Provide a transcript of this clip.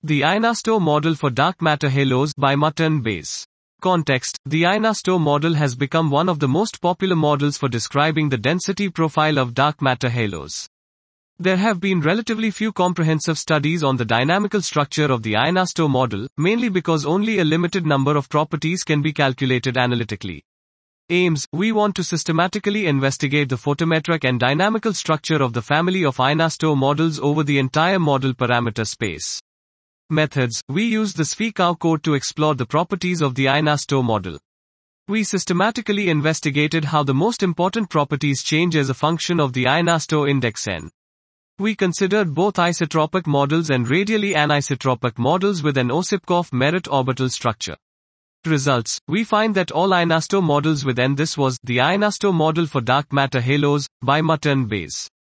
The Einarstor model for dark matter halos by Mutton Bayes. Context: the Einarstor model has become one of the most popular models for describing the density profile of dark matter halos. There have been relatively few comprehensive studies on the dynamical structure of the Einarstor model, mainly because only a limited number of properties can be calculated analytically. Aims: we want to systematically investigate the photometric and dynamical structure of the family of Einarstor models over the entire model parameter space. Methods: we used the Zwickau code to explore the properties of the Einarstor model. We systematically investigated how the most important properties change as a function of the Einarstor index n. We considered both isotropic models and radially anisotropic models with an Ossipkoff-Merritt orbital structure. Results: we find that all Einarstor models with n. This was the Einarstor model for dark matter halos by Mutton Bayes.